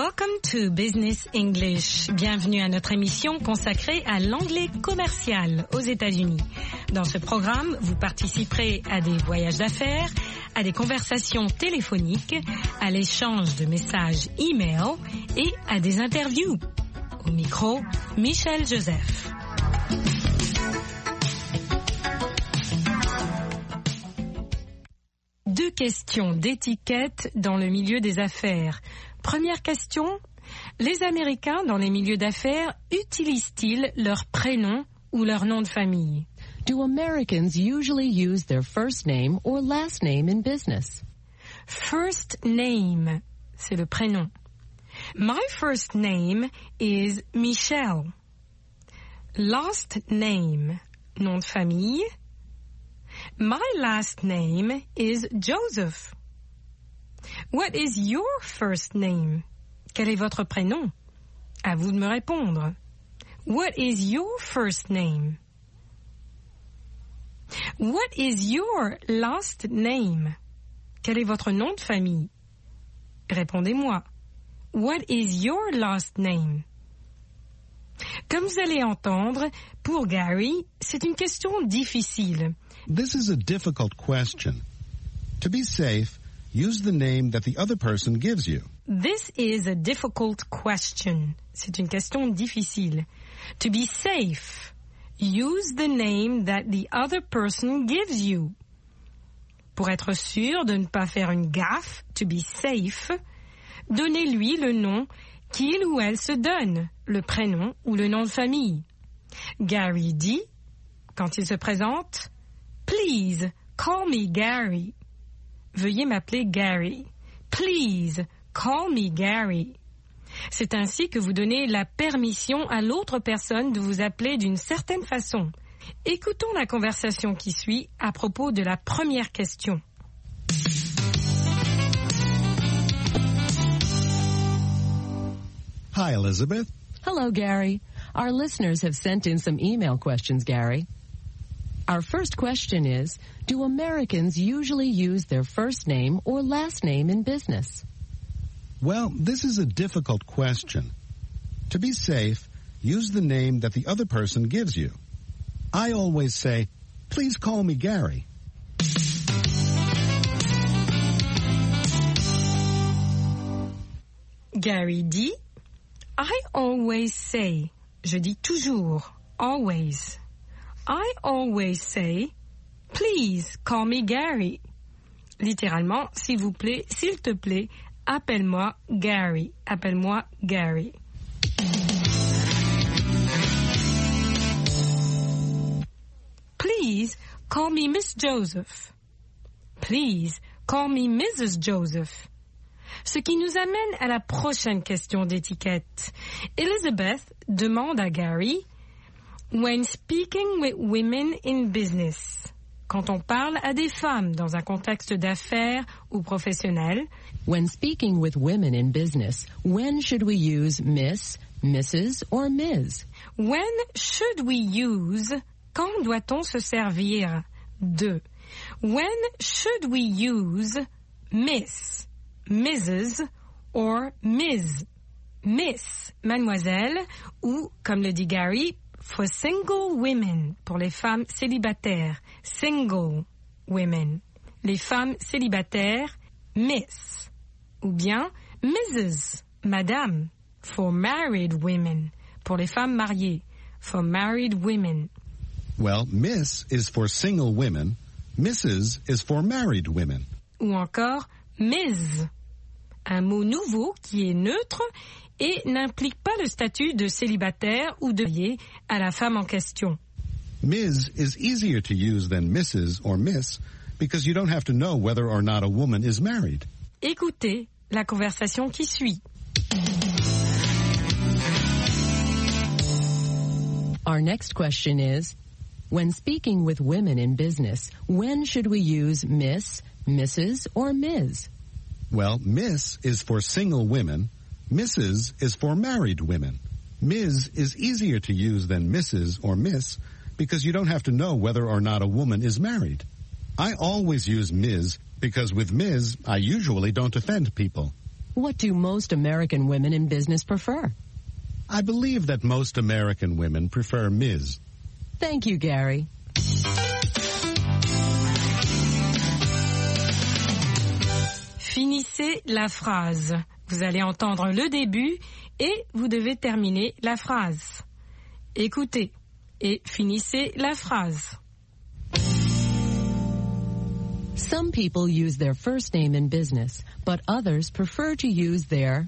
Welcome to Business English. Bienvenue à notre émission consacrée à l'anglais commercial aux États-Unis. Dans ce programme, vous participerez à des voyages d'affaires, à des conversations téléphoniques, à l'échange de messages e-mail et à des interviews. Au micro, Michel Joseph. Deux questions d'étiquette dans le milieu des affaires. Première question, les Américains dans les milieux d'affaires utilisent-ils leur prénom ou leur nom de famille? Do Americans usually use their first name or last name in business? First name, c'est le prénom. My first name is Michelle. Last name, nom de famille. My last name is Joseph. What is your first name? Quel est votre prénom? À vous de me répondre. What is your first name? What is your last name? Quel est votre nom de famille? Répondez-moi. What is your last name? Comme vous allez entendre, pour Gary, c'est une question difficile. This is a difficult question. To be safe, use the name that the other person gives you. This is a difficult question. C'est une question difficile. To be safe, use the name that the other person gives you. Pour être sûr de ne pas faire une gaffe, to be safe, donnez-lui le nom qu'il ou elle se donne, le prénom ou le nom de famille. Gary dit, quand il se présente, « Please, call me Gary ». Veuillez m'appeler Gary. Please, call me Gary. C'est ainsi que vous donnez la permission à l'autre personne de vous appeler d'une certaine façon. Écoutons la conversation qui suit à propos de la première question. Hi, Elizabeth. Hello, Gary. Our listeners have sent in some email questions, Gary. Our first question is, do Americans usually use their first name or last name in business? Well, this is a difficult question. To be safe, use the name that the other person gives you. I always say, please call me Gary. Gary dit, I always say, je dis toujours, always. I always say, please call me Gary. Littéralement, s'il vous plaît, s'il te plaît, appelle-moi Gary. Appelle-moi Gary. Please call me Miss Joseph. Please call me Mrs. Joseph. Ce qui nous amène à la prochaine question d'étiquette. Elizabeth demande à Gary, when speaking with women in business, quand on parle à des femmes dans un contexte d'affaires ou professionnel, when speaking with women in business, when should we use Miss, Mrs. or Ms? When should we use, quand doit-on se servir de? When should we use Miss, Mrs. or Ms? Miss, mademoiselle, ou, comme le dit Gary, for single women, pour les femmes célibataires, single women. Les femmes célibataires, Miss. Ou bien Mrs., madame, for married women, pour les femmes mariées, for married women. Well, Miss is for single women, Mrs. is for married women. Ou encore Ms., un mot nouveau qui est neutre et n'implique pas le statut de célibataire ou de marié à la femme en question. Ms. is easier to use than Mrs. or Miss because you don't have to know whether or not a woman is married. Écoutez la conversation qui suit. Our next question is, when speaking with women in business, when should we use Miss, Mrs. or Ms? Well, Miss is for single women, Mrs. is for married women. Ms. is easier to use than Mrs. or Miss because you don't have to know whether or not a woman is married. I always use Ms. because with Ms. I usually don't offend people. What do most American women in business prefer? I believe that most American women prefer Ms. Thank you, Gary. Finissez la phrase. Vous allez entendre le début et vous devez terminer la phrase. Écoutez et finissez la phrase. Some people use their first name in business, but others prefer to use their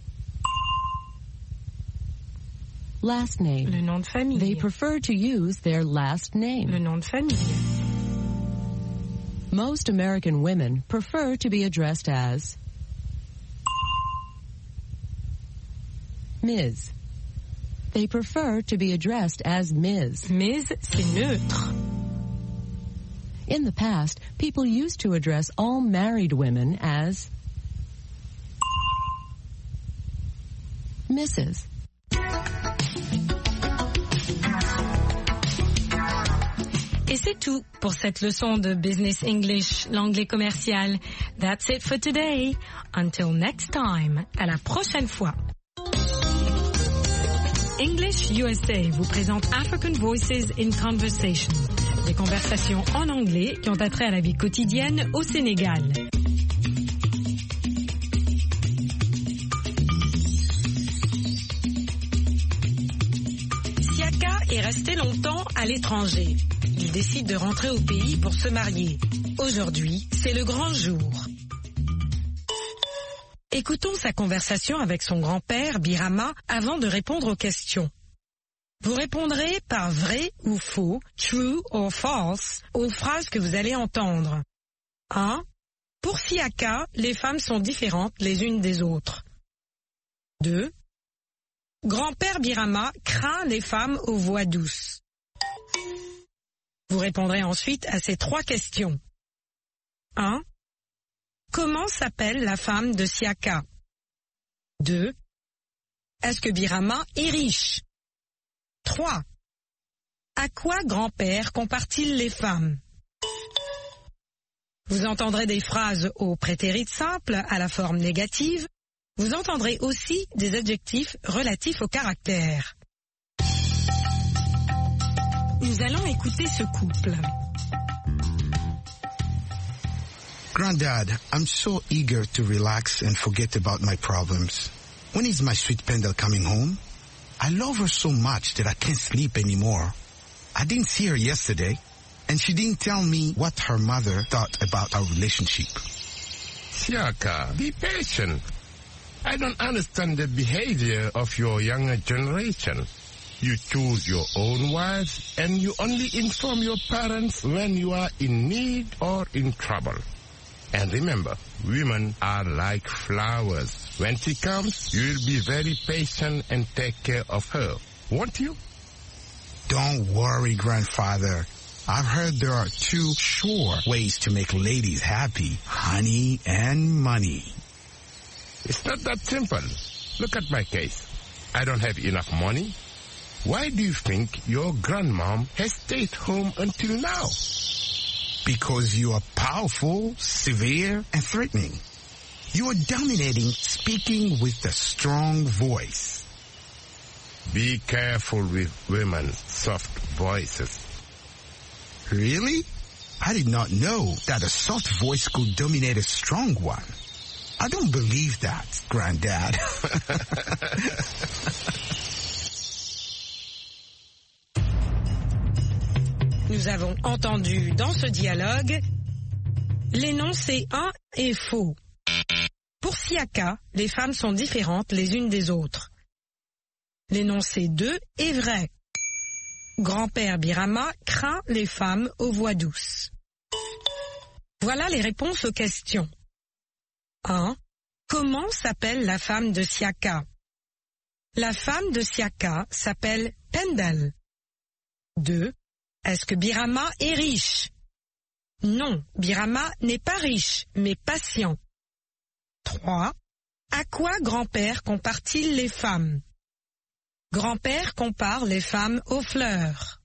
last name. Le nom de famille. They prefer to use their last name. Le nom de famille. Most American women prefer to be addressed as Ms. They prefer to be addressed as Ms. Ms, c'est neutre. In the past, people used to address all married women as Mrs. Et c'est tout pour cette leçon de Business English, l'anglais commercial. That's it for today. Until next time. À la prochaine fois. English USA vous présente African Voices in Conversation. Des conversations en anglais qui ont attrait à la vie quotidienne au Sénégal. Siaka est resté longtemps à l'étranger. Il décide de rentrer au pays pour se marier. Aujourd'hui, c'est le grand jour. Écoutons sa conversation avec son grand-père, Birama, avant de répondre aux questions. Vous répondrez par vrai ou faux, true or false, aux phrases que vous allez entendre. 1. Pour Siaka, les femmes sont différentes les unes des autres. 2. Grand-père Birama craint les femmes aux voix douces. Vous répondrez ensuite à ces 3 questions. 1. Comment s'appelle la femme de Siaka? 2. Est-ce que Birama est riche? 3. À quoi grand-père compare-t-il les femmes? Vous entendrez des phrases au prétérit simple à la forme négative. Vous entendrez aussi des adjectifs relatifs au caractère. Nous allons écouter ce couple. Granddad, I'm so eager to relax and forget about my problems. When is my sweet Pendle coming home? I love her so much that I can't sleep anymore. I didn't see her yesterday, and she didn't tell me what her mother thought about our relationship. Siaka, be patient. I don't understand the behavior of your younger generation. You choose your own wives, and you only inform your parents when you are in need or in trouble. And remember, women are like flowers. When she comes, you will be very patient and take care of her, won't you? Don't worry, Grandfather. I've heard there are 2 sure ways to make ladies happy: honey and money. It's not that simple. Look at my case. I don't have enough money. Why do you think your grandmom has stayed home until now? Because you are powerful, severe, and threatening. You are dominating, speaking with a strong voice. Be careful with women's soft voices. Really? I did not know that a soft voice could dominate a strong one. I don't believe that, Granddad. Nous avons entendu dans ce dialogue l'énoncé 1 est faux. Pour Siaka, les femmes sont différentes les unes des autres. L'énoncé 2 est vrai. Grand-père Birama craint les femmes aux voix douces. Voilà les réponses aux questions. 1. Comment s'appelle la femme de Siaka? La femme de Siaka s'appelle Pendle. 2. Est-ce que Birama est riche? Non, Birama n'est pas riche, mais patient. 3. À quoi grand-père compare-t-il les femmes? Grand-père compare les femmes aux fleurs.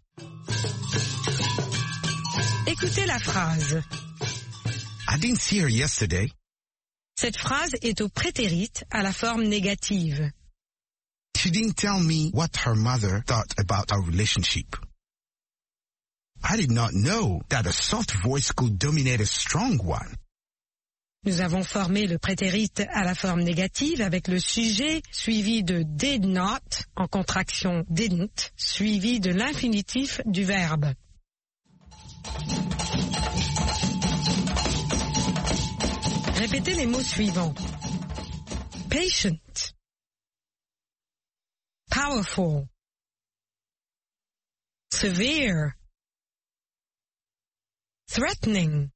Écoutez la phrase. I didn't see her yesterday. Cette phrase est au prétérite à la forme négative. She didn't tell me what her mother thought about our relationship. I did not know that a soft voice could dominate a strong one. Nous avons formé le prétérite à la forme négative avec le sujet suivi de did not, en contraction didn't, suivi de l'infinitif du verbe. Répétez les mots suivants. Patient, powerful, severe, threatening,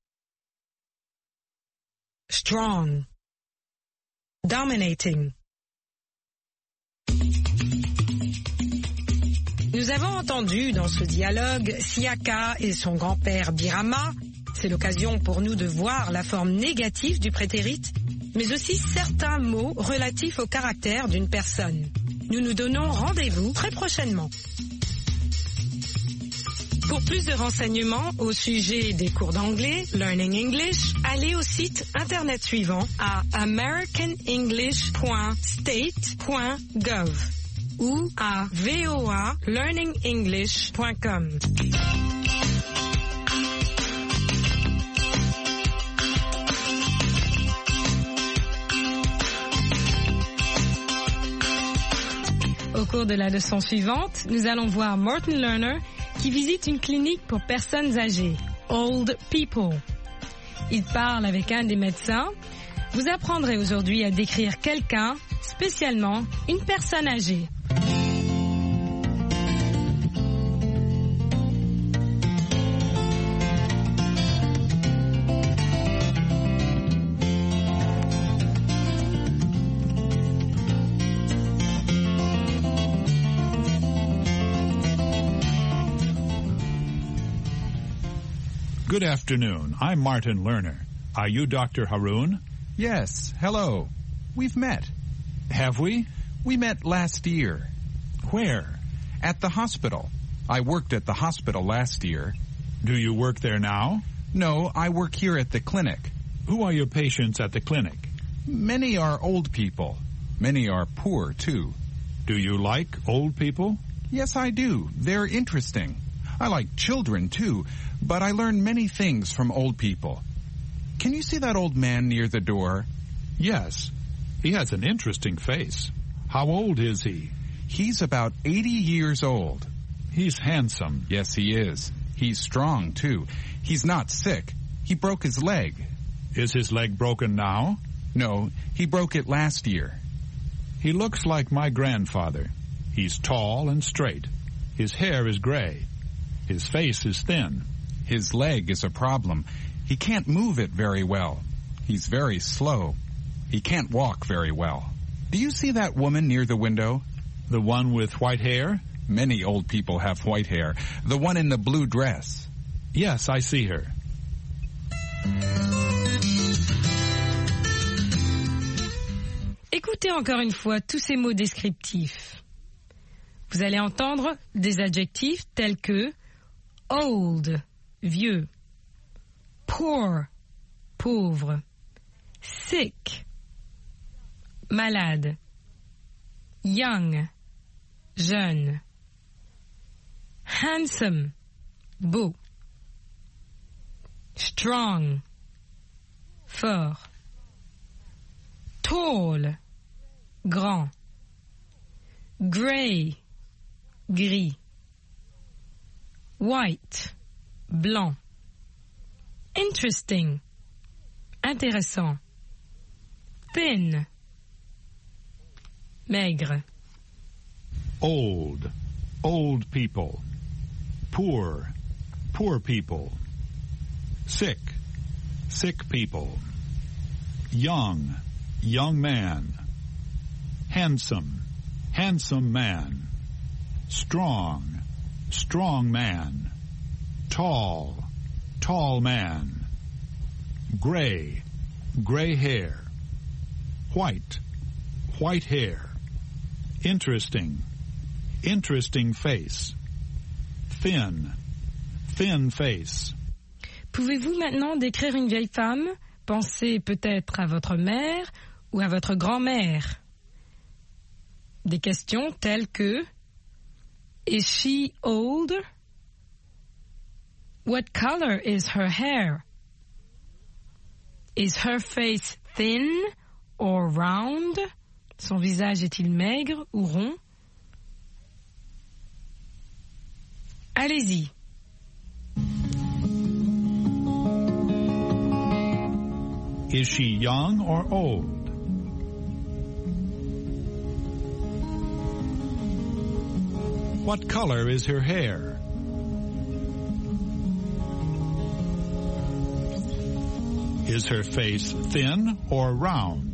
strong, dominating. Nous avons entendu dans ce dialogue Siaka et son grand-père Birama. C'est l'occasion pour nous de voir la forme négative du prétérite, mais aussi certains mots relatifs au caractère d'une personne. Nous nous donnons rendez-vous très prochainement. Pour plus de renseignements au sujet des cours d'anglais, Learning English, allez au site internet suivant à americanenglish.state.gov ou à voalearningenglish.com. Au cours de la leçon suivante, nous allons voir Martin Lerner qui visite une clinique pour personnes âgées, Old People. Il parle avec un des médecins. Vous apprendrez aujourd'hui à décrire quelqu'un, spécialement une personne âgée. Good afternoon. I'm Martin Lerner. Are you Dr. Haroon? Yes, hello. We've met. Have we? We met last year. Where? At the hospital. I worked at the hospital last year. Do you work there now? No, I work here at the clinic. Who are your patients at the clinic? Many are old people. Many are poor, too. Do you like old people? Yes, I do. They're interesting. I like children, too, but I learn many things from old people. Can you see that old man near the door? Yes. He has an interesting face. How old is he? He's about 80 years old. He's handsome. Yes, he is. He's strong, too. He's not sick. He broke his leg. Is his leg broken now? No, he broke it last year. He looks like my grandfather. He's tall and straight. His hair is gray. His face is thin. His leg is a problem. He can't move it very well. He's very slow. He can't walk very well. Do you see that woman near the window? The one with white hair? Many old people have white hair. The one in the blue dress. Yes, I see her. Écoutez encore une fois tous ces mots descriptifs. Vous allez entendre des adjectifs tels que old, vieux, poor, pauvre, sick, malade, young, jeune, handsome, beau, strong, fort, tall, grand, grey, gris, white, blanc, interesting, intéressant, thin, maigre. Old, old people. Poor, poor people. Sick, sick people. Young, young man. Handsome, handsome man. Strong, strong man. Tall, tall man. Gray, gray hair. White, white hair. Interesting, interesting face. Thin, thin face. Pouvez-vous maintenant décrire une vieille femme? pensez peut-être à votre mère ou à votre grand-mère. Des questions telles que Is she old? What color is her hair? Is her face thin or round? Son visage est-il maigre ou rond? Allez-y. Is she young or old? What color is her hair? Is her face thin or round?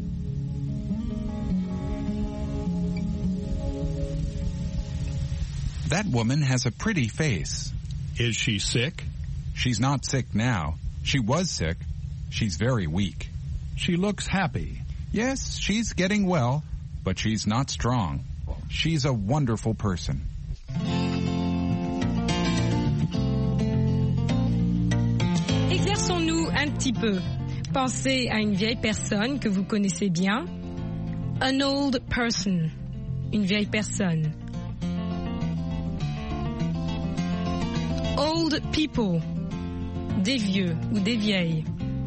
That woman has a pretty face. Is she sick? She's not sick now. She was sick. She's very weak. She looks happy. Yes, she's getting well, but she's not strong. She's a wonderful person. Exerçons-nous un petit peu. Pensez à une vieille personne que vous connaissez bien. An old person. Une vieille personne. Old people. Des vieux ou des vieilles.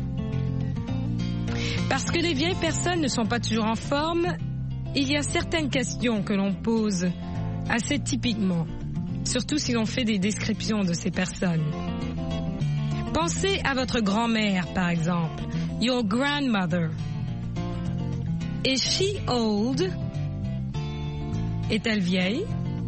Parce que les vieilles personnes ne sont pas toujours en forme, il y a certaines questions que l'on pose assez typiquement, surtout si l'on fait des descriptions de ces personnes. Pensez à votre grand-mère, par exemple. Your grandmother. Is she old? Est-elle vieille?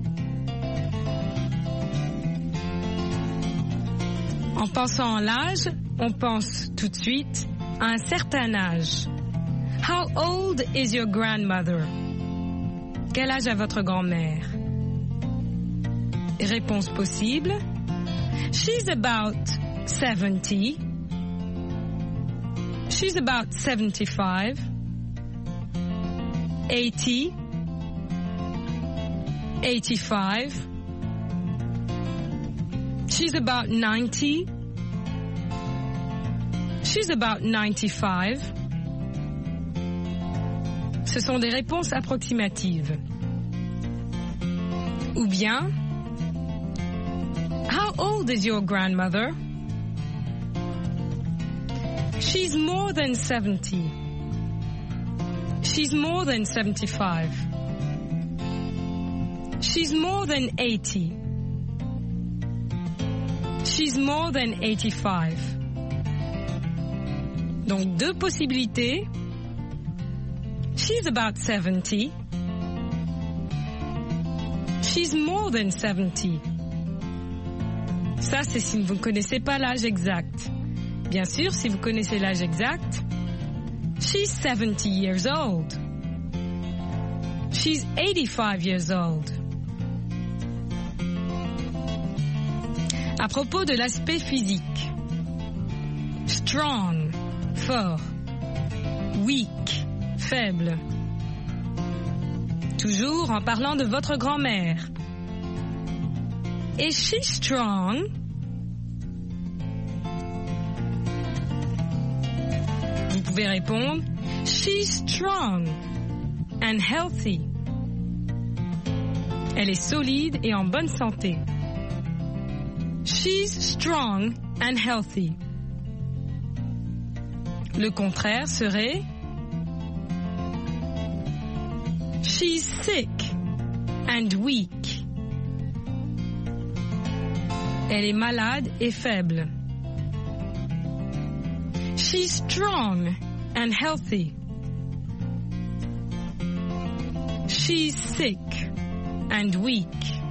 En pensant à l'âge, on pense tout de suite à un certain âge. How old is your grandmother? Quel âge a votre grand-mère? Réponse possible. She's about 70. She's about 75. 80. 85. She's about 90. She's about 95. Ce sont des réponses approximatives. Ou bien, how old is your grandmother? She's more than 70. She's more than 75. She's more than 80. She's more than 85. Donc, deux possibilités. She's about 70. She's more than 70. Ça, c'est si vous ne connaissez pas l'âge exact. Bien sûr, si vous connaissez l'âge exact, she's 70 years old. She's 85 years old. À propos de l'aspect physique. Strong, fort. Weak, faible. Toujours en parlant de votre grand-mère. Is she strong? Vous pouvez répondre, she's strong and healthy. Elle est solide et en bonne santé. She's strong and healthy. Le contraire serait she's sick and weak. Elle est malade et faible. She's strong and healthy. She's sick and weak.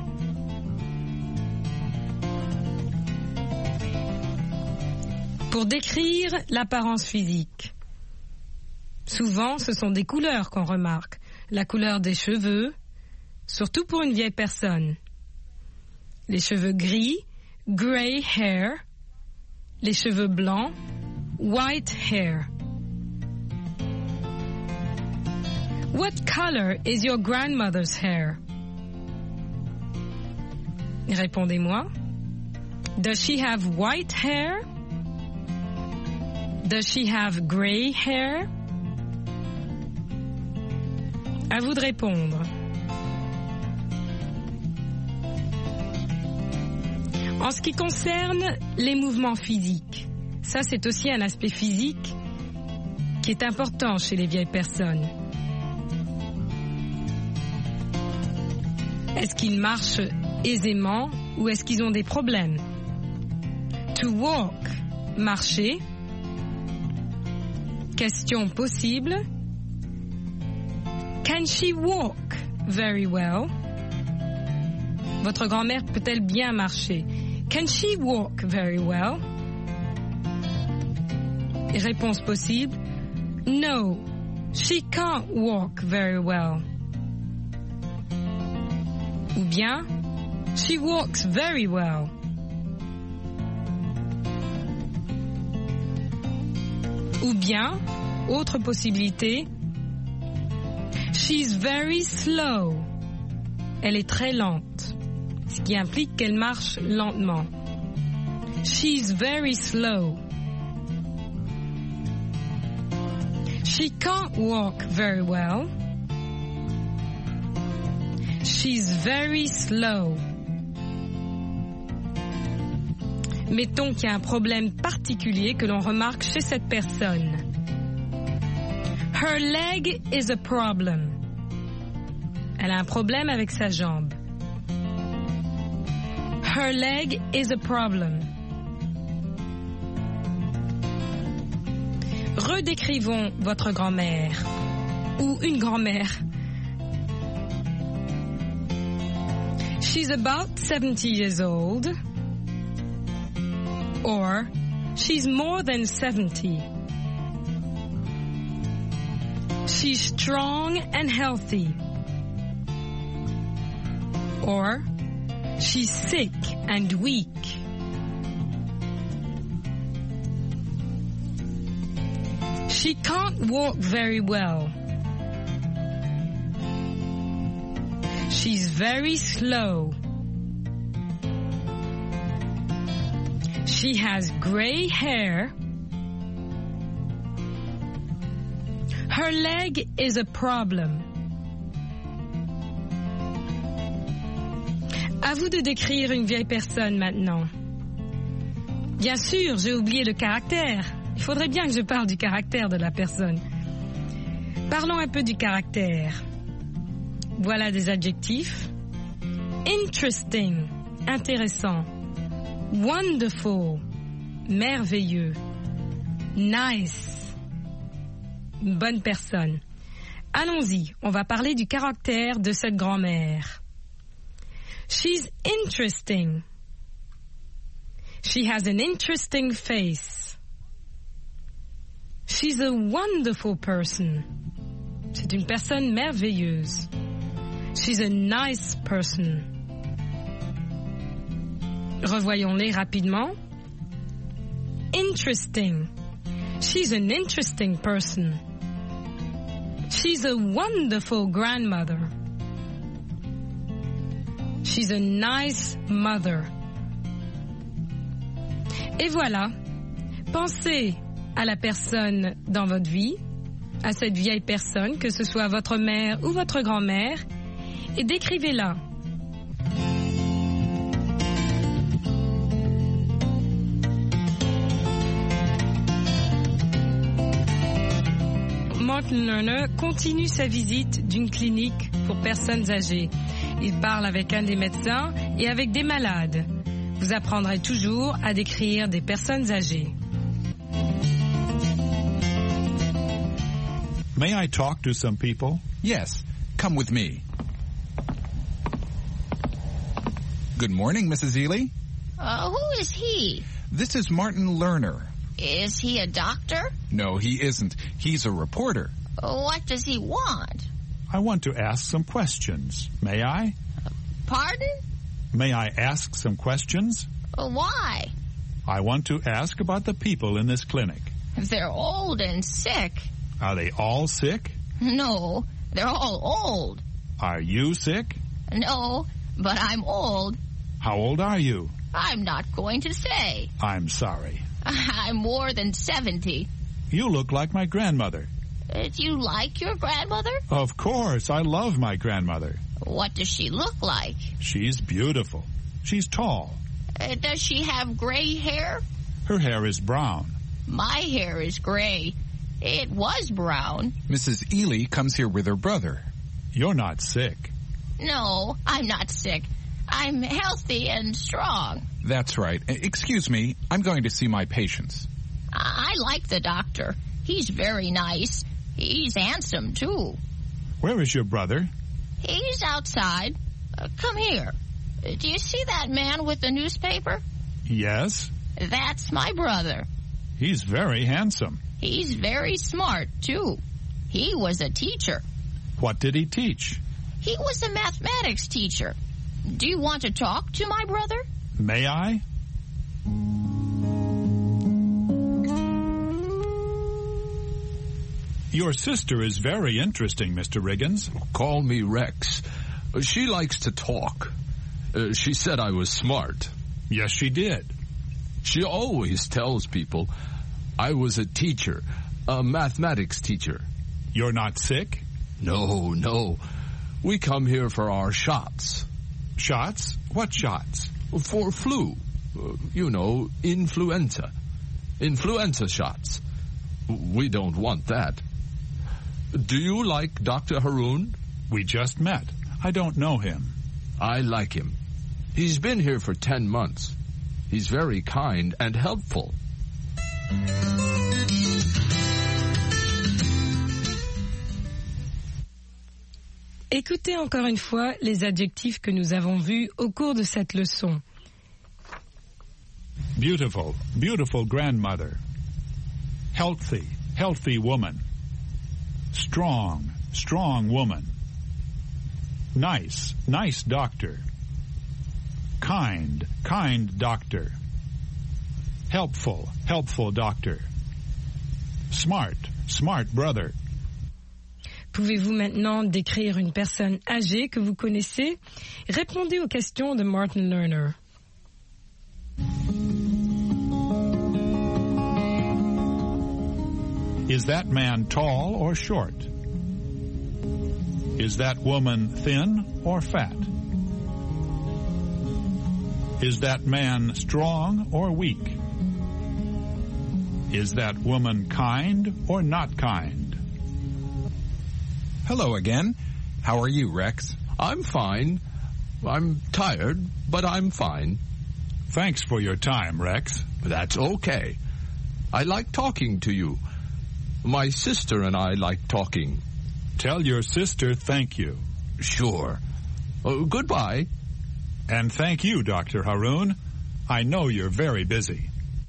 Pour décrire l'apparence physique, souvent ce sont des couleurs qu'on remarque. La couleur des cheveux, surtout pour une vieille personne. Les cheveux gris, grey hair. Les cheveux blancs, white hair. What color is your grandmother's hair? Répondez-moi. Does she have white hair? Does she have gray hair? À vous de répondre. En ce qui concerne les mouvements physiques, ça c'est aussi un aspect physique qui est important chez les vieilles personnes. Est-ce qu'ils marchent aisément ou est-ce qu'ils ont des problèmes? To walk, marcher. Question possible. Can she walk very well? Votre grand-mère peut-elle bien marcher? Can she walk very well? Et réponse possible. No, she can't walk very well. Ou bien, she walks very well. Ou bien, autre possibilité, she's very slow. Elle est très lente, ce qui implique qu'elle marche lentement. She's very slow. She can't walk very well. She's very slow. Mettons qu'il y a un problème particulier que l'on remarque chez cette personne. Her leg is a problem. Elle a un problème avec sa jambe. Her leg is a problem. Redécrivons votre grand-mère ou une grand-mère. She's about 70 years old. Or, she's more than 70. She's strong and healthy. Or, she's sick and weak. She can't walk very well. She's very slow. She has gray hair. Her leg is a problem. À vous de décrire une vieille personne maintenant. Bien sûr, j'ai oublié le caractère. Il faudrait bien que je parle du caractère de la personne. Parlons un peu du caractère. Voilà des adjectifs. Interesting, intéressant. Wonderful, merveilleux. Nice, une bonne personne. Allons-y, on va parler du caractère de cette grand-mère. She's interesting. She has an interesting face. She's a wonderful person. C'est une personne merveilleuse. She's a nice person. Revoyons-les rapidement. Interesting. She's an interesting person. She's a wonderful grandmother. She's a nice mother. Et voilà. Pensez à la personne dans votre vie, à cette vieille personne, que ce soit votre mère ou votre grand-mère, et décrivez-la. Martin Lerner continue sa visite d'une clinique pour personnes âgées. Il parle avec un des médecins et avec des malades. Vous apprendrez toujours à décrire des personnes âgées. May I talk to some people? Yes, come with me. Good morning, Mrs. Ely. Who is he? This is Martin Lerner. Is he a doctor? No, he isn't. He's a reporter. What does he want? I want to ask some questions. May I? Pardon? May I ask some questions? Why? I want to ask about the people in this clinic. They're old and sick. Are they all sick? No, they're all old. Are you sick? No, but I'm old. How old are you? I'm not going to say. I'm sorry. I'm more than 70. You look like my grandmother. Do you like your grandmother? Of course, I love my grandmother. What does she look like? She's beautiful. She's tall. Does she have gray hair? Her hair is brown. My hair is gray. It was brown. Mrs. Ely comes here with her brother. You're not sick. No, I'm not sick. I'm healthy and strong. That's right. Excuse me, I'm going to see my patients. I like the doctor. He's very nice. He's handsome, too. Where is your brother? He's outside. Come here. Do you see that man with the newspaper? Yes. That's my brother. He's very handsome. He's very smart, too. He was a teacher. What did he teach? He was a mathematics teacher. Do you want to talk to my brother? May I? Your sister is very interesting, Mr. Riggins. Call me Rex. She likes to talk. She said I was smart. Yes, she did. She always tells people I was a teacher, a mathematics teacher. You're not sick? No. We come here for our shots. Shots? What shots? For flu. Influenza. Influenza shots. We don't want that. Do you like Dr. Haroon? We just met. I don't know him. I like him. He's been here for 10 months. He's very kind and helpful. Écoutez encore une fois les adjectifs que nous avons vus au cours de cette leçon. Beautiful, beautiful grandmother. Healthy, healthy woman. Strong, strong woman. Nice, nice doctor. Kind, kind doctor. Helpful, helpful doctor. Smart, smart brother. Pouvez-vous maintenant décrire une personne âgée que vous connaissez? Répondez aux questions de Martin Lerner. Is that man tall or short? Is that woman thin or fat? Is that man strong or weak? Is that woman kind or not kind? Hello again. How are you, Rex? I'm fine. I'm tired, but I'm fine. Thanks for your time, Rex. That's okay. I like talking to you. My sister and I like talking. Tell your sister thank you. Sure. Goodbye. And thank you, Dr. Haroon. I know you're very busy.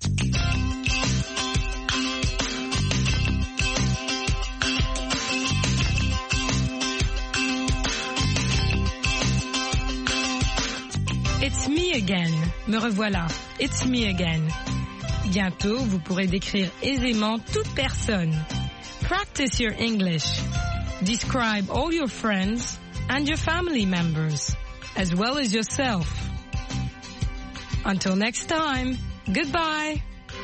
It's me again. Me revoilà. It's me again. Bientôt, vous pourrez décrire aisément toute personne. Practice your English. Describe all your friends and your family members, as well as yourself. Until next time, goodbye.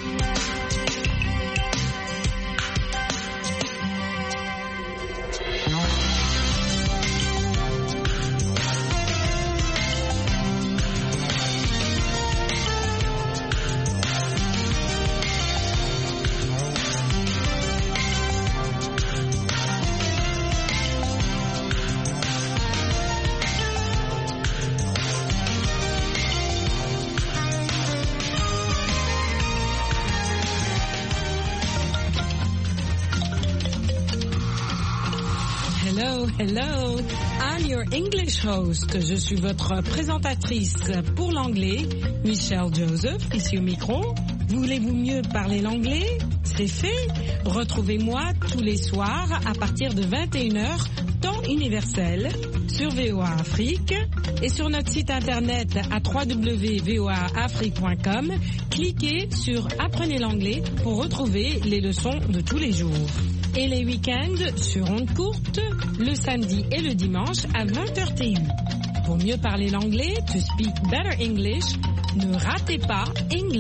Hello, I'm your English host. Je suis votre présentatrice pour l'anglais, Michelle Joseph, ici au micro. Voulez-vous mieux parler l'anglais? C'est fait. Retrouvez-moi tous les soirs à partir de 21h, temps universel, sur VOA Afrique et sur notre site internet à www.voaafrique.com. Cliquez sur Apprenez l'anglais pour retrouver les leçons de tous les jours. Et les week-ends sur ondes courtes, le samedi et le dimanche à 20h TU. Pour mieux parler l'anglais, to speak better English, ne ratez pas English.